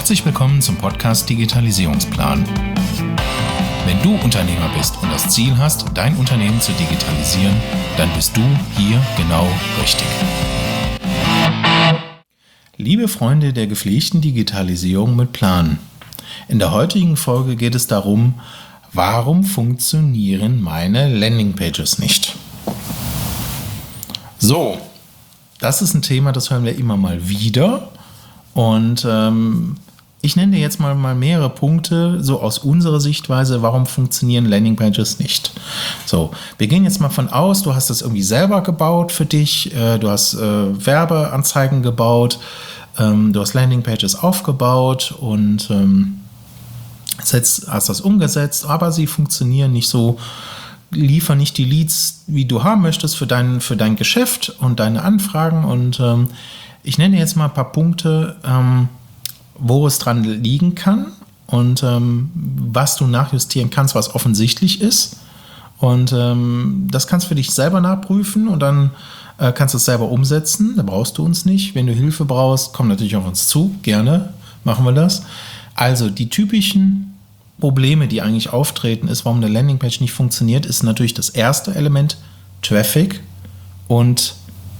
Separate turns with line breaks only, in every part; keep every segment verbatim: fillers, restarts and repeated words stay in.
Herzlich willkommen zum Podcast Digitalisierungsplan. Wenn du Unternehmer bist und das Ziel hast, dein Unternehmen zu digitalisieren, dann bist du hier genau richtig. Liebe Freunde der gepflegten Digitalisierung mit Plan. In der heutigen Folge geht es darum, warum funktionieren meine Landingpages nicht? So, das ist ein Thema, das hören wir immer mal wieder. Und ähm, ich nenne dir jetzt mal, mal mehrere Punkte, so aus unserer Sichtweise, warum funktionieren Landingpages nicht. So, wir gehen jetzt mal von aus, du hast das irgendwie selber gebaut für dich, äh, du hast äh, Werbeanzeigen gebaut, ähm, du hast Landingpages aufgebaut und ähm, jetzt hast das umgesetzt, aber sie funktionieren nicht so, liefern nicht die Leads, wie du haben möchtest für dein, für dein Geschäft und deine Anfragen. Und ähm, ich nenne jetzt mal ein paar Punkte, ähm, wo es dran liegen kann und ähm, was du nachjustieren kannst, was offensichtlich ist. Und ähm, das kannst du für dich selber nachprüfen und dann äh, kannst du es selber umsetzen. Da brauchst du uns nicht. Wenn du Hilfe brauchst, komm natürlich auf uns zu. Gerne machen wir das. Also die typischen Probleme, die eigentlich auftreten, ist, warum eine Landingpage nicht funktioniert, ist natürlich das erste Element, Traffic und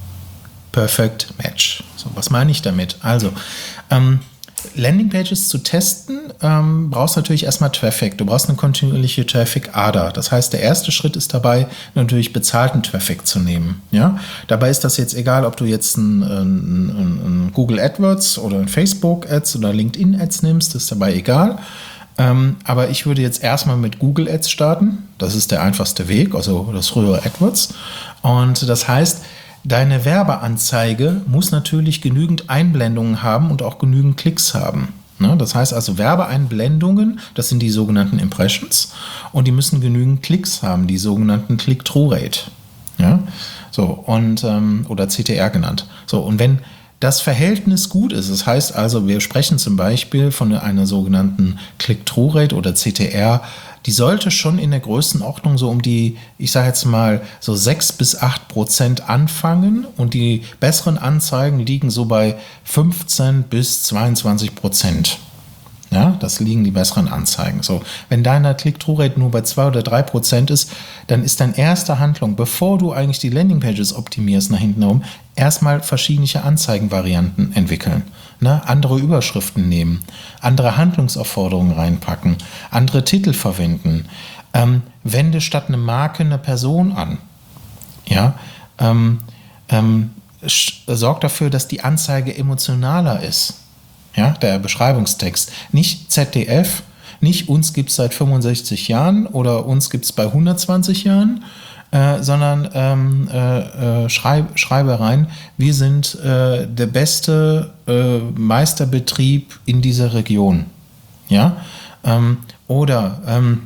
Perfect Match. So, was meine ich damit? Also, ähm, Landingpages zu testen, ähm, brauchst natürlich erstmal Traffic. Du brauchst eine kontinuierliche Traffic-Ader. Das heißt, der erste Schritt ist dabei, natürlich bezahlten Traffic zu nehmen. Ja? Dabei ist das jetzt egal, ob du jetzt ein, ein, ein Google AdWords oder ein Facebook Ads oder LinkedIn Ads nimmst, ist dabei egal. Ähm, aber ich würde jetzt erstmal mit Google Ads starten. Das ist der einfachste Weg, also das frühere AdWords. Und das heißt, deine Werbeanzeige muss natürlich genügend Einblendungen haben und auch genügend Klicks haben. Ne? Das heißt also Werbeeinblendungen, das sind die sogenannten Impressions und die müssen genügend Klicks haben, die sogenannten Click-Through-Rate. Ja? So, und, ähm, oder C T R genannt. So, und wenn das Verhältnis gut ist, das heißt also, wir sprechen zum Beispiel von einer sogenannten Click-Through-Rate oder C T R, die sollte schon in der Größenordnung so um die, ich sage jetzt mal, so sechs bis acht Prozent anfangen und die besseren Anzeigen liegen so bei fünfzehn bis zweiundzwanzig Prozent. Ja, das liegen die besseren Anzeigen. So, wenn deine Click-Through-Rate nur bei zwei oder drei Prozent ist, dann ist deine erste Handlung, bevor du eigentlich die Landingpages optimierst nach hinten herum, erstmal verschiedene Anzeigenvarianten entwickeln. Ne? Andere Überschriften nehmen, andere Handlungsaufforderungen reinpacken, andere Titel verwenden. Ähm, wende statt eine Marke eine Person an. Ja, ähm, ähm, sorg dafür, dass die Anzeige emotionaler ist. Ja, der Beschreibungstext. Nicht Z D F, nicht uns gibt es seit fünfundsechzig Jahren oder uns gibt es bei hundertzwanzig Jahren, äh, sondern ähm, äh, schreib, schreibe rein, wir sind äh, der beste äh, Meisterbetrieb in dieser Region. Ja, ähm, oder, ähm,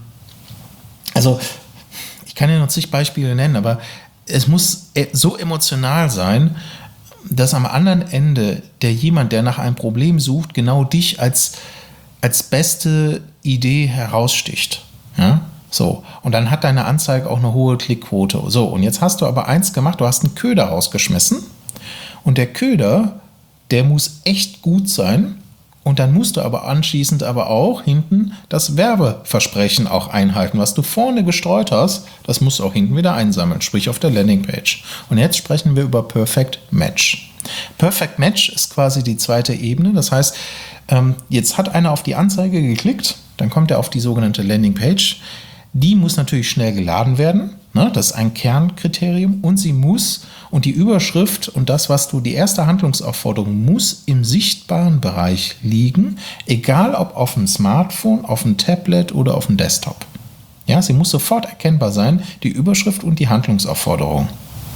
also ich kann ja noch zig Beispiele nennen, aber es muss so emotional sein, dass am anderen Ende der jemand, der nach einem Problem sucht, genau dich als, als beste Idee heraussticht. Ja? So. Und dann hat deine Anzeige auch eine hohe Klickquote. So, und jetzt hast du aber eins gemacht, du hast einen Köder rausgeschmissen und der Köder, der muss echt gut sein und dann musst du aber anschließend aber auch hinten das Werbeversprechen auch einhalten. Was du vorne gestreut hast, das musst du auch hinten wieder einsammeln, sprich auf der Landingpage. Und jetzt sprechen wir über Perfect Match. Perfect Match ist quasi die zweite Ebene. Das heißt, ähm, jetzt hat einer auf die Anzeige geklickt, dann kommt er auf die sogenannte Landingpage. Die muss natürlich schnell geladen werden. Ne? Das ist ein Kernkriterium. Und sie muss, und die Überschrift und das, was du, die erste Handlungsaufforderung muss im sichtbaren Bereich liegen, egal ob auf dem Smartphone, auf dem Tablet oder auf dem Desktop. Ja, sie muss sofort erkennbar sein, die Überschrift und die Handlungsaufforderung.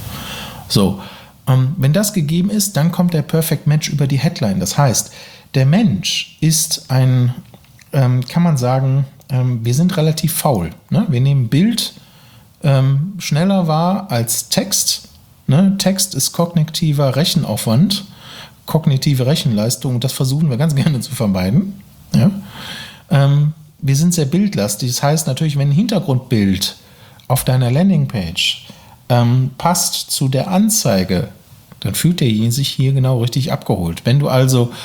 So, ähm, wenn das gegeben ist, dann kommt der Perfect Match über die Headline. Das heißt, der Mensch ist ein, ähm, kann man sagen, ähm, wir sind relativ faul. Ne? Wir nehmen Bild ähm, schneller wahr als Text. Ne? Text ist kognitiver Rechenaufwand, kognitive Rechenleistung, das versuchen wir ganz gerne zu vermeiden. Ja? Ähm, wir sind sehr bildlastig, das heißt natürlich, wenn ein Hintergrundbild auf deiner Landingpage ähm, passt zu der Anzeige, dann fühlt derjenige sich hier genau richtig abgeholt. Wenn du also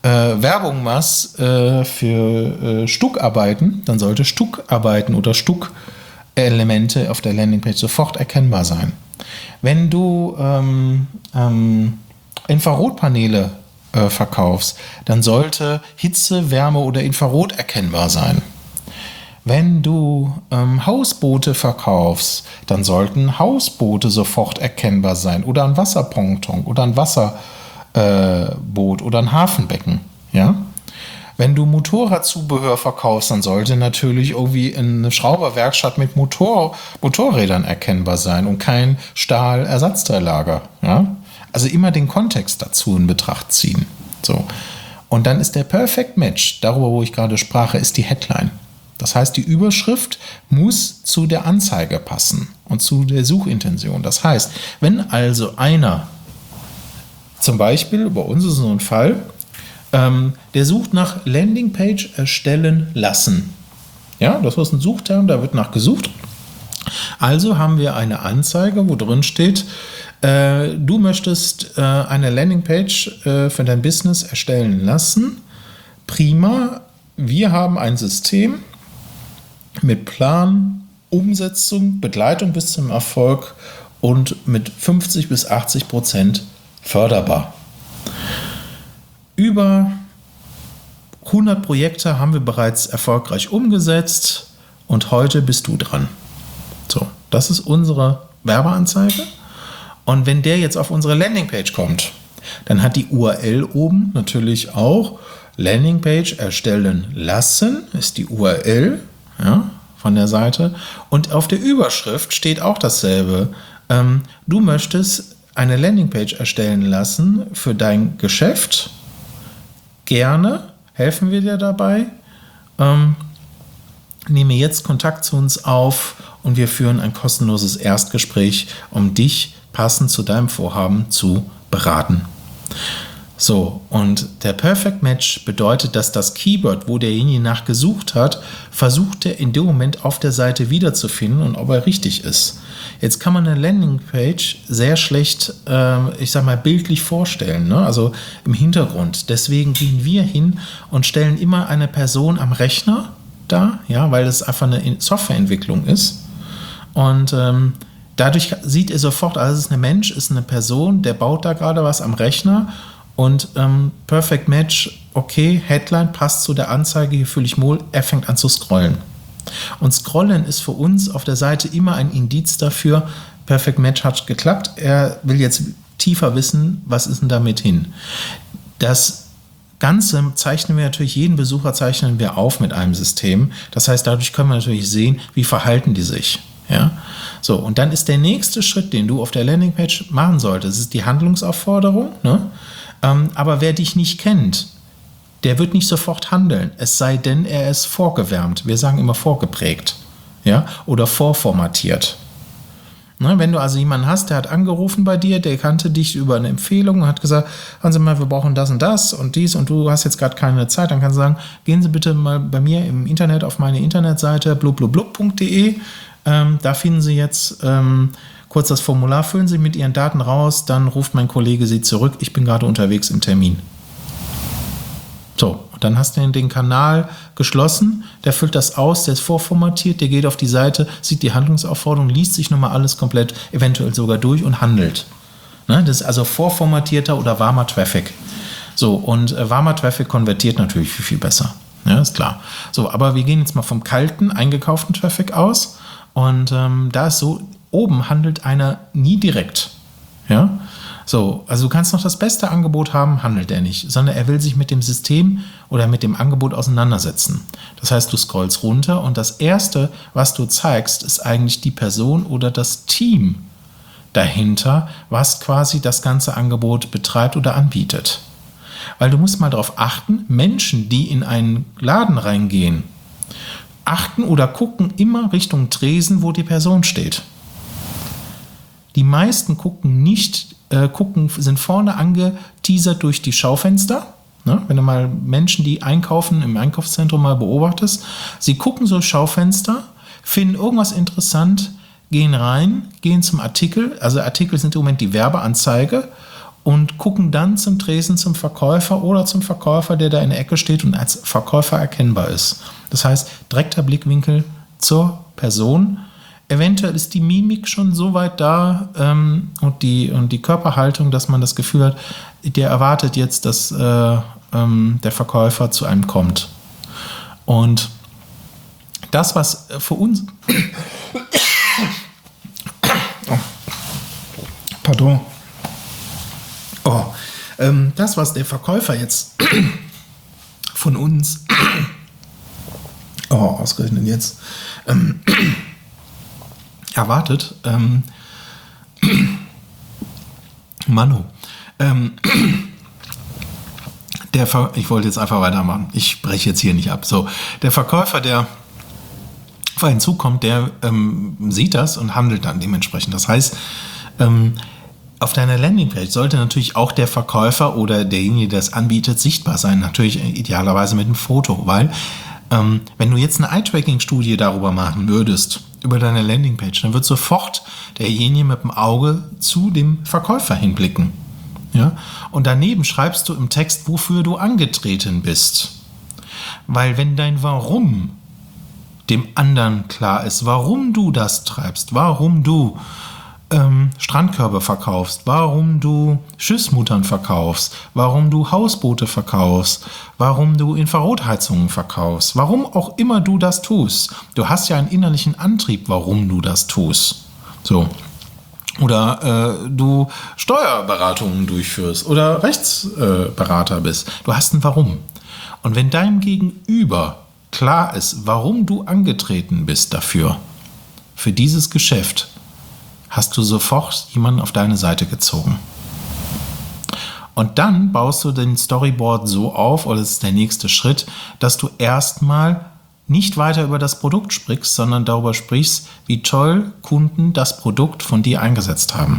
äh, Werbung machst äh, für äh, Stuckarbeiten, dann sollte Stuckarbeiten oder Stuckelemente auf der Landingpage sofort erkennbar sein. Wenn du ähm, ähm, Infrarotpaneele äh, verkaufst, dann sollte Hitze, Wärme oder Infrarot erkennbar sein. Wenn du ähm, Hausboote verkaufst, dann sollten Hausboote sofort erkennbar sein oder ein Wasserponton oder ein Wasserboot äh, oder ein Hafenbecken. Ja? Wenn du Motorradzubehör verkaufst, dann sollte natürlich irgendwie eine Schrauberwerkstatt mit Motor, Motorrädern erkennbar sein und kein Stahlersatzteillager. Ja? Also immer den Kontext dazu in Betracht ziehen. So. Und dann ist der Perfect Match, darüber wo ich gerade sprach, ist die Headline. Das heißt, die Überschrift muss zu der Anzeige passen und zu der Suchintention. Das heißt, wenn also einer, zum Beispiel, bei uns ist so ein Fall, ähm, der sucht nach Landingpage erstellen lassen. Ja, das ist ein Suchterm, da wird nach gesucht. Also haben wir eine Anzeige, wo drin steht, äh, du möchtest äh, eine Landingpage äh, für dein Business erstellen lassen. Prima, wir haben ein System mit Plan, Umsetzung, Begleitung bis zum Erfolg und mit fünfzig bis achtzig Prozent förderbar. Über hundert Projekte haben wir bereits erfolgreich umgesetzt und heute bist du dran. So, das ist unsere Werbeanzeige. Und wenn der jetzt auf unsere Landingpage kommt, dann hat die U R L oben natürlich auch Landingpage erstellen lassen, ist die U R L. Ja, von der Seite. Und auf der Überschrift steht auch dasselbe. Ähm, du möchtest eine Landingpage erstellen lassen für dein Geschäft. Gerne helfen wir dir dabei. Ähm, nehme jetzt Kontakt zu uns auf und wir führen ein kostenloses Erstgespräch, um dich passend zu deinem Vorhaben zu beraten. So, und der Perfect Match bedeutet, dass das Keyword, wo derjenige nach gesucht hat, versucht er in dem Moment auf der Seite wiederzufinden und ob er richtig ist. Jetzt kann man eine Landingpage sehr schlecht, äh, ich sag mal, bildlich vorstellen, ne? Also im Hintergrund. Deswegen gehen wir hin und stellen immer eine Person am Rechner dar, ja, weil es einfach eine Softwareentwicklung ist. Und ähm, dadurch sieht er sofort, also es ist ein Mensch, ist eine Person, der baut da gerade was am Rechner. Und ähm, Perfect Match, okay, Headline passt zu der Anzeige, hier fühle ich wohl, er fängt an zu scrollen. Und Scrollen ist für uns auf der Seite immer ein Indiz dafür, Perfect Match hat geklappt, er will jetzt tiefer wissen, was ist denn damit hin. Das Ganze zeichnen wir natürlich, jeden Besucher zeichnen wir auf mit einem System. Das heißt, dadurch können wir natürlich sehen, wie verhalten die sich. Ja? So, und dann ist der nächste Schritt, den du auf der Landingpage machen solltest, ist die Handlungsaufforderung, ne? Ähm, aber wer dich nicht kennt, der wird nicht sofort handeln, es sei denn, er ist vorgewärmt. Wir sagen immer vorgeprägt, ja, oder vorformatiert. Ne, wenn du also jemanden hast, der hat angerufen bei dir, der kannte dich über eine Empfehlung und hat gesagt, hören Sie mal, wir brauchen das und das und dies und du hast jetzt gerade keine Zeit, dann kannst du sagen, gehen Sie bitte mal bei mir im Internet auf meine Internetseite blubblubblub punkt de, ähm, da finden Sie jetzt ähm, kurz das Formular, füllen Sie mit Ihren Daten raus, dann ruft mein Kollege Sie zurück, ich bin gerade unterwegs im Termin. So, dann hast du den Kanal geschlossen, der füllt das aus, der ist vorformatiert, der geht auf die Seite, sieht die Handlungsaufforderung, liest sich nochmal alles komplett, eventuell sogar durch und handelt. Ne, das ist also vorformatierter oder warmer Traffic. So, und äh, warmer Traffic konvertiert natürlich viel, viel besser. Ja, ist klar. So, aber wir gehen jetzt mal vom kalten, eingekauften Traffic aus und ähm, da ist so, oben handelt einer nie direkt. Ja, so, also du kannst noch das beste Angebot haben, handelt er nicht, sondern er will sich mit dem System oder mit dem Angebot auseinandersetzen. Das heißt, du scrollst runter und das Erste, was du zeigst, ist eigentlich die Person oder das Team dahinter, was quasi das ganze Angebot betreibt oder anbietet. Weil du musst mal darauf achten, Menschen, die in einen Laden reingehen, achten oder gucken immer Richtung Tresen, wo die Person steht. Die meisten gucken nicht, äh, gucken, sind vorne angeteasert durch die Schaufenster. Ne? Wenn du mal Menschen, die einkaufen im Einkaufszentrum mal beobachtest, sie gucken so Schaufenster, finden irgendwas interessant, gehen rein, gehen zum Artikel. Also Artikel sind im Moment die Werbeanzeige und gucken dann zum Tresen zum Verkäufer oder zum Verkäufer, der da in der Ecke steht und als Verkäufer erkennbar ist. Das heißt, direkter Blickwinkel zur Person. Eventuell ist die Mimik schon so weit da ähm, und, die, und die Körperhaltung, dass man das Gefühl hat, der erwartet jetzt, dass äh, ähm, der Verkäufer zu einem kommt. Und das, was für uns... oh. Pardon. Oh. Ähm, das, was der Verkäufer jetzt von uns... oh, ausgerechnet jetzt... Ähm, erwartet. Ähm, Manu. Ähm, der Ver- ich wollte jetzt einfach weitermachen. Ich breche jetzt hier nicht ab. So, der Verkäufer, der auf einen zukommt, der ähm, sieht das und handelt dann dementsprechend. Das heißt, ähm, auf deiner Landingpage sollte natürlich auch der Verkäufer oder derjenige, der es anbietet, sichtbar sein. Natürlich idealerweise mit einem Foto, weil ähm, wenn du jetzt eine Eye-Tracking-Studie darüber machen würdest, über deine Landingpage, dann wird sofort derjenige mit dem Auge zu dem Verkäufer hinblicken. Ja? Und daneben schreibst du im Text, wofür du angetreten bist. Weil wenn dein Warum dem anderen klar ist, warum du das treibst, warum du ähm, Strandkörbe verkaufst, warum du Schiffsmuttern verkaufst, warum du Hausboote verkaufst, warum du Infrarotheizungen verkaufst, warum auch immer du das tust. Du hast ja einen innerlichen Antrieb, warum du das tust. So. Oder äh, du Steuerberatungen durchführst oder Rechtsberater äh, bist. Du hast ein Warum. Und wenn deinem Gegenüber klar ist, warum du angetreten bist dafür, für dieses Geschäft, hast du sofort jemanden auf deine Seite gezogen. Und dann baust du den Storyboard so auf, oder das ist der nächste Schritt, dass du erstmal nicht weiter über das Produkt sprichst, sondern darüber sprichst, wie toll Kunden das Produkt von dir eingesetzt haben.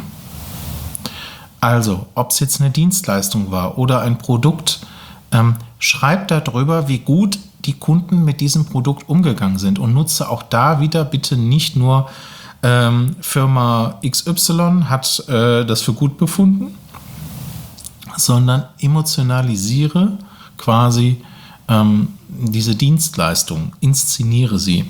Also, ob es jetzt eine Dienstleistung war oder ein Produkt, ähm, schreib darüber, wie gut die Kunden mit diesem Produkt umgegangen sind und nutze auch da wieder bitte nicht nur ähm, Firma X Y hat äh, das für gut befunden, sondern emotionalisiere quasi ähm, diese Dienstleistung, inszeniere sie.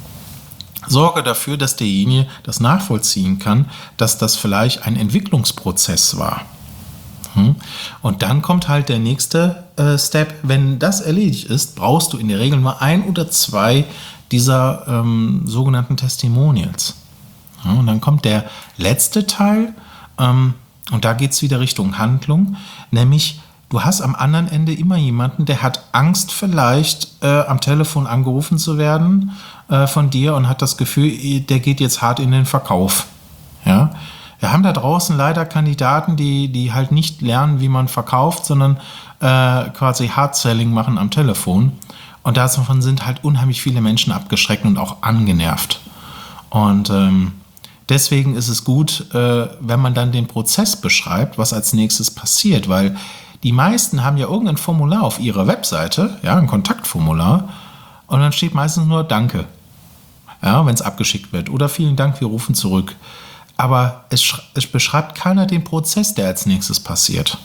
Sorge dafür, dass derjenige das nachvollziehen kann, dass das vielleicht ein Entwicklungsprozess war. Hm? Und dann kommt halt der nächste äh, Step. Wenn das erledigt ist, brauchst du in der Regel mal ein oder zwei dieser ähm, sogenannten Testimonials. Ja, und dann kommt der letzte Teil, ähm, und da geht es wieder Richtung Handlung, nämlich du hast am anderen Ende immer jemanden, der hat Angst vielleicht äh, am Telefon angerufen zu werden äh, von dir und hat das Gefühl, der geht jetzt hart in den Verkauf. Ja? Wir haben da draußen leider Kandidaten, die, die halt nicht lernen, wie man verkauft, sondern äh, quasi Hard-Selling machen am Telefon. Und davon sind halt unheimlich viele Menschen abgeschreckt und auch angenervt. Und ähm, deswegen ist es gut, äh, wenn man dann den Prozess beschreibt, was als nächstes passiert, weil die meisten haben ja irgendein Formular auf ihrer Webseite, ja, ein Kontaktformular, und dann steht meistens nur Danke, ja, wenn es abgeschickt wird, oder vielen Dank, wir rufen zurück. Aber es, sch- es beschreibt keiner den Prozess, der als nächstes passiert.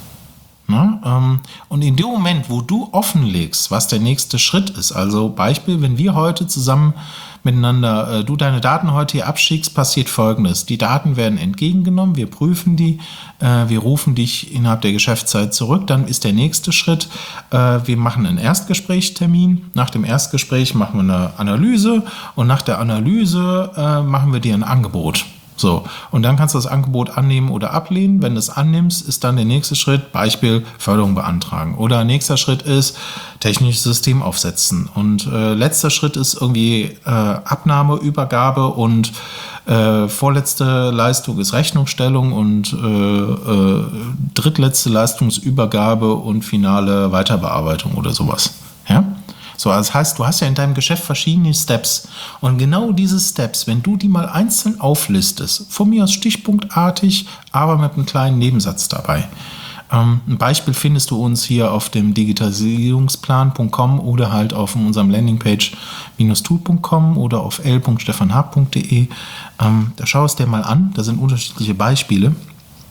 Na, ähm, und in dem Moment, wo du offenlegst, was der nächste Schritt ist, also Beispiel, wenn wir heute zusammen miteinander, äh, du deine Daten heute hier abschickst, passiert Folgendes. Die Daten werden entgegengenommen, wir prüfen die, äh, wir rufen dich innerhalb der Geschäftszeit zurück, dann ist der nächste Schritt, äh, wir machen einen Erstgesprächstermin, nach dem Erstgespräch machen wir eine Analyse und nach der Analyse äh, machen wir dir ein Angebot. So, und dann kannst du das Angebot annehmen oder ablehnen. Wenn du es annimmst, ist dann der nächste Schritt, Beispiel Förderung beantragen. Oder nächster Schritt ist technisches System aufsetzen. Und äh, letzter Schritt ist irgendwie äh, Abnahme, Übergabe und äh, vorletzte Leistung ist Rechnungsstellung und äh, äh, drittletzte Leistungsübergabe und finale Weiterbearbeitung oder sowas. Ja? So, das heißt, du hast ja in deinem Geschäft verschiedene Steps und genau diese Steps, wenn du die mal einzeln auflistest, von mir aus stichpunktartig, aber mit einem kleinen Nebensatz dabei. Ähm, ein Beispiel findest du uns hier auf dem digitalisierungsplan punkt com oder halt auf unserem Landingpage tool punkt com oder auf l punkt stefan hab punkt de. Ähm, da schau es dir mal an, da sind unterschiedliche Beispiele.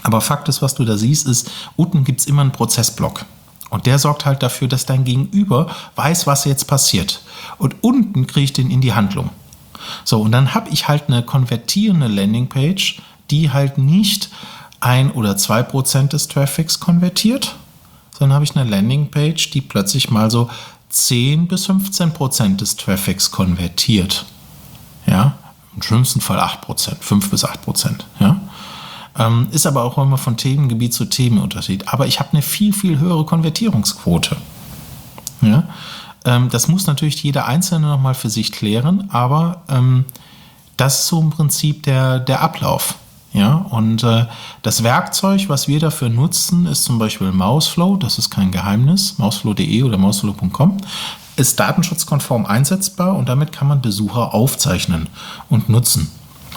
Aber Fakt ist, was du da siehst, ist, unten gibt es immer einen Prozessblock. Und der sorgt halt dafür, dass dein Gegenüber weiß, was jetzt passiert. Und unten kriege ich den in die Handlung. So, und dann habe ich halt eine konvertierende Landingpage, die halt nicht ein oder zwei Prozent des Traffics konvertiert, sondern habe ich eine Landingpage, die plötzlich mal so zehn bis fünfzehn Prozent des Traffics konvertiert. Ja, im schlimmsten Fall acht Prozent, fünf bis acht Prozent. Ja. Ähm, ist aber auch immer von Themengebiet zu Themenunterschied. Aber ich habe eine viel, viel höhere Konvertierungsquote. Ja. Ähm, das muss natürlich jeder Einzelne nochmal für sich klären, aber ähm, das ist so im Prinzip der, der Ablauf. Ja, und äh, das Werkzeug, was wir dafür nutzen, ist zum Beispiel Mouseflow, das ist kein Geheimnis, mouseflow punkt de oder mouseflow punkt com, ist datenschutzkonform einsetzbar und damit kann man Besucher aufzeichnen und nutzen.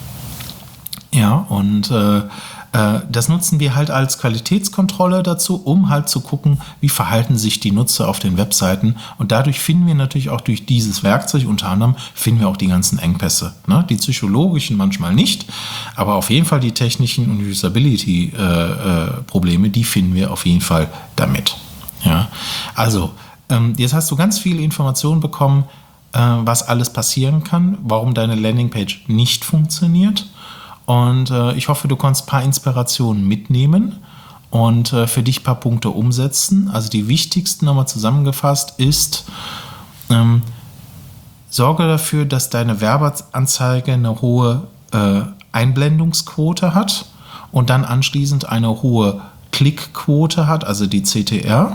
Ja, und äh, äh, das nutzen wir halt als Qualitätskontrolle dazu, um halt zu gucken, wie verhalten sich die Nutzer auf den Webseiten. Und dadurch finden wir natürlich auch durch dieses Werkzeug, unter anderem finden wir auch die ganzen Engpässe. Ne? Die psychologischen manchmal nicht, aber auf jeden Fall die technischen und Usability-Probleme, äh, äh, die finden wir auf jeden Fall damit. Ja? Also, ähm, jetzt hast du ganz viele Informationen bekommen, äh, was alles passieren kann, warum deine Landingpage nicht funktioniert. Und äh, ich hoffe, du konntest ein paar Inspirationen mitnehmen und äh, für dich ein paar Punkte umsetzen. Also die wichtigsten nochmal zusammengefasst ist, ähm, sorge dafür, dass deine Werbeanzeige eine hohe äh, Einblendungsquote hat und dann anschließend eine hohe Klickquote hat, also die C T R.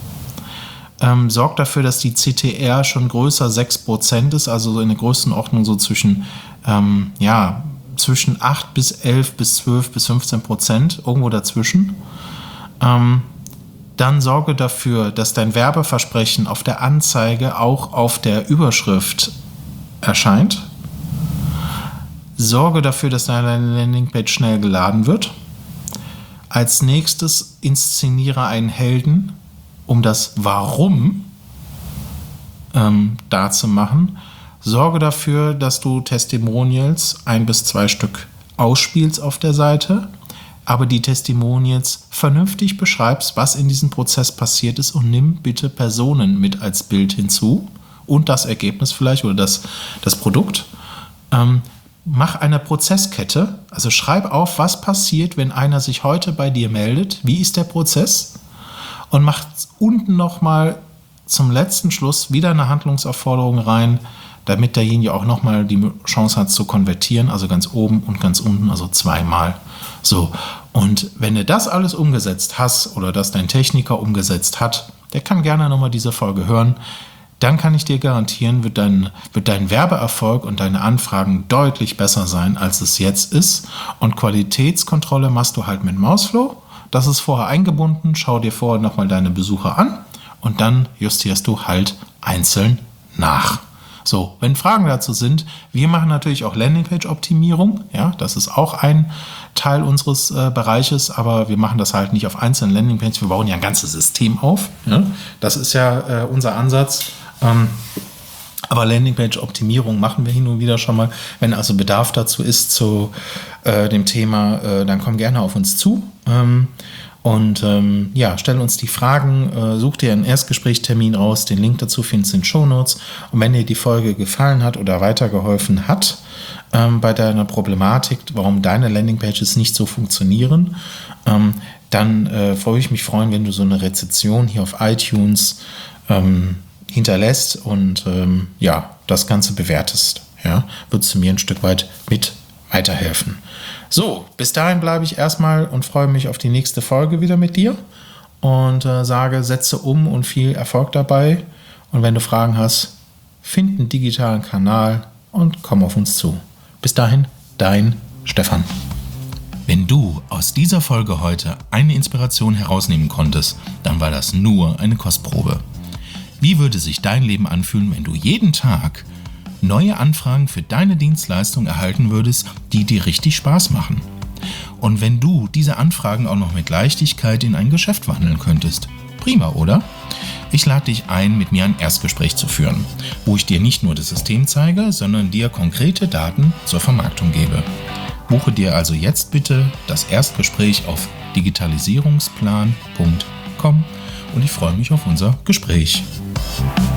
Ähm, sorg dafür, dass die C T R schon größer sechs Prozent ist, also so in der Größenordnung so zwischen, ähm, ja, zwischen acht bis elf bis zwölf bis fünfzehn Prozent, irgendwo dazwischen. Ähm, dann sorge dafür, dass dein Werbeversprechen auf der Anzeige auch auf der Überschrift erscheint. Sorge dafür, dass deine Landingpage schnell geladen wird. Als nächstes inszeniere einen Helden, um das Warum ähm, darzumachen. Sorge dafür, dass du Testimonials, ein bis zwei Stück, ausspielst auf der Seite, aber die Testimonials vernünftig beschreibst, was in diesem Prozess passiert ist und nimm bitte Personen mit als Bild hinzu und das Ergebnis vielleicht oder das, das Produkt. Ähm, mach eine Prozesskette, also schreib auf, was passiert, wenn einer sich heute bei dir meldet, wie ist der Prozess und mach unten nochmal zum letzten Schluss wieder eine Handlungsaufforderung rein, damit derjenige auch nochmal die Chance hat zu konvertieren, also ganz oben und ganz unten, also zweimal. So, und wenn du das alles umgesetzt hast oder das dein Techniker umgesetzt hat, der kann gerne nochmal diese Folge hören, dann kann ich dir garantieren, wird dein, wird dein Werbeerfolg und deine Anfragen deutlich besser sein, als es jetzt ist. Und Qualitätskontrolle machst du halt mit Mouseflow. Das ist vorher eingebunden, schau dir vorher nochmal deine Besucher an und dann justierst du halt einzeln nach. So, wenn Fragen dazu sind, wir machen natürlich auch Landingpage-Optimierung, ja, das ist auch ein Teil unseres äh, Bereiches, aber wir machen das halt nicht auf einzelnen Landingpages, wir bauen ja ein ganzes System auf, ja? Das ist ja äh, unser Ansatz, ähm, aber Landingpage-Optimierung machen wir hin und wieder schon mal, wenn also Bedarf dazu ist zu äh, dem Thema, äh, dann komm gerne auf uns zu. Ähm, Und ähm, ja, stell uns die Fragen, äh, such dir einen Erstgesprächstermin raus, den Link dazu findest du in den Shownotes. Und wenn dir die Folge gefallen hat oder weitergeholfen hat ähm, bei deiner Problematik, warum deine Landingpages nicht so funktionieren, ähm, dann äh, freue ich mich freuen, wenn du so eine Rezension hier auf iTunes ähm, hinterlässt und ähm, ja, das Ganze bewertest. Ja, würdest du mir ein Stück weit mit weiterhelfen. So, bis dahin bleibe ich erstmal und freue mich auf die nächste Folge wieder mit dir und äh, sage, setze um und viel Erfolg dabei. Und wenn du Fragen hast, find einen digitalen Kanal und komm auf uns zu. Bis dahin, dein Stefan. Wenn du aus dieser Folge heute eine Inspiration herausnehmen konntest, dann war das nur eine Kostprobe. Wie würde sich dein Leben anfühlen, wenn du jeden Tag neue Anfragen für deine Dienstleistung erhalten würdest, die dir richtig Spaß machen? Und wenn du diese Anfragen auch noch mit Leichtigkeit in ein Geschäft wandeln könntest? Prima, oder? Ich lade dich ein, mit mir ein Erstgespräch zu führen, wo ich dir nicht nur das System zeige, sondern dir konkrete Daten zur Vermarktung gebe. Buche dir also jetzt bitte das Erstgespräch auf digitalisierungsplan punkt com und ich freue mich auf unser Gespräch.